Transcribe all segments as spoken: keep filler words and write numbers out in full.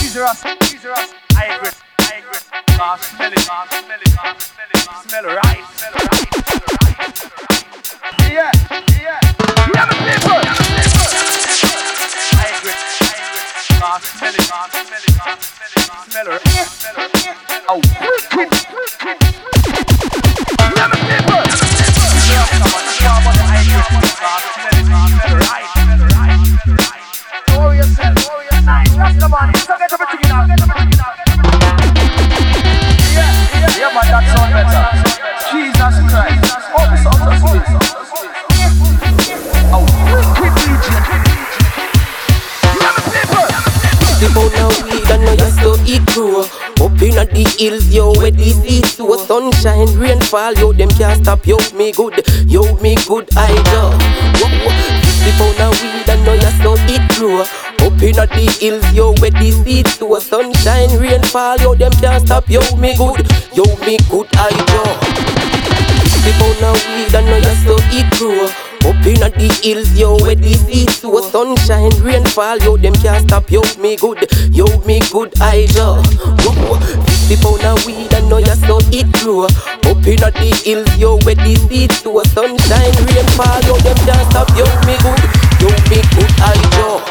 Dangerous, dangerous. I agree, I agree. Cause smell it, cause smell it, cause smell it, cause smell right, smell right, smell right, smell right. Yeah, yeah. Yeah, the people, yeah, the people. I agree, I agree. Cause smell it, cause smell it, cause smell it, cause smell right, smell right. Oh, wicked, wicked. Yeah, the people, yeah, the people. Yeah, someone, someone, I agree. Cause smell it, cause smell right, smell right, smell right. Don't worry yourself, don't worry yourself. Rastaman, so get everything out, get everything out, get everything out. Yeah, yeah, yeah, man, that sound better. Jesus Christ, oh, this sounds so sweet. Oh, wicked D J. Yeah, the people. The bone of weed and now you so it grow. Up inna the hills, yo, where the sea so sunshine, rainfall, yo, them can't stop, yo, me good, yo, me good, I do. The bone of weed and now you so it grow. Up inna the hills, yo, where the sea so sunshine, rainfall, yo, them can't stop, yo, me good, yo, me good, I do. The bone of weed and now you so it grow. Up inna the hills, yo, where the sea so sunshine, rainfall, yo, them can't stop, yo, me good, yo, me good, I do. Fifty pound of weed and now you so it grow. Up inna the hills, yo, where the sea so sunshine, rainfall, yo, them can't stop, yo, me good, yo, me good, I do.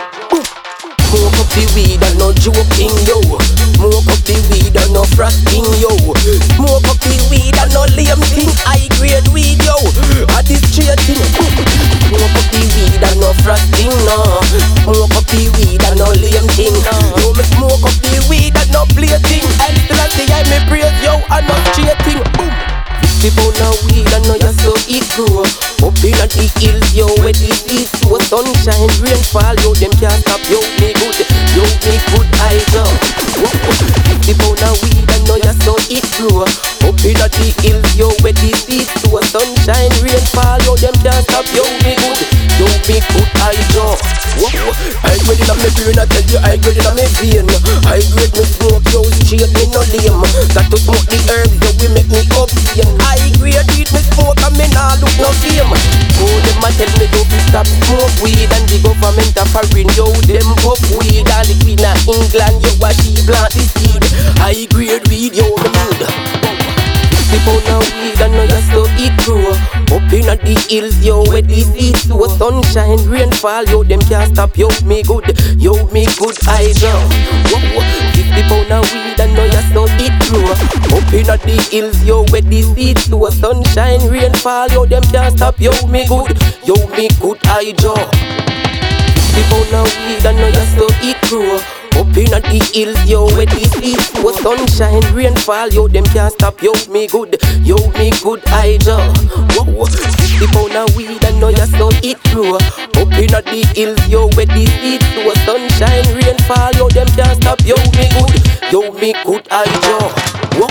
Smoke up the weed and no joking, yo. Smoke up the weed and no frosting, yo. Smoke up the weed and no lame thing. High grade weed, yo. A this straight thing. Smoke up the weed and no frosting, no. Smoke up the weed and no lame thing. Yo, me smoke up the weed and no play thing. And still I say I me praise, yo, and no straight thing. Boom. Fifty pound of weed and now you so it grow. Up inna the hills, yo, where the sea so sunshine, rainfall, yo, them can't stop, yo, me good, yo, me good, I do. Fifty pound of weed and now you so it grow. Up inna the hills, yo, where the sea so sunshine, rainfall, yo, them can't stop, yo, me good, yo, me good, I do. I grade inna me brain, I tell you, I grade inna me vein. I grade me smoke, yo, straight, me no lame. Got to smoke the herbs, yo, we make me obscene. I grade weed, me smoke, and me nah look no fame. Oh, them a tell me to be stop smoke weed, and the government a foreign, yo, them puff weed. All the queen of England, yo, a she plant the seed. I grade weed, yo, me need. Fifty pound of weed and now you so it grow. Up inna the hills, yo, where the sea so sunshine, rainfall, yo, them can't stop, yo, me good, yo, me good, I do. Fifty pound of weed and now you so it grow. Up inna the hills, yo, where the sea so sunshine, rainfall, yo, them can't stop, yo, me good, yo, me good, I do. Fifty pound of weed and now you so it grow. Up inna the hills, yo, where the sea so sunshine, rainfall, yo, them can't stop, yo, me good, yo, me good, I do. Fifty pound of weed and now you so it grow. Up inna the hills, yo, where the sea so sunshine, rainfall, yo, them can't stop, yo, me good, yo, me good, I do.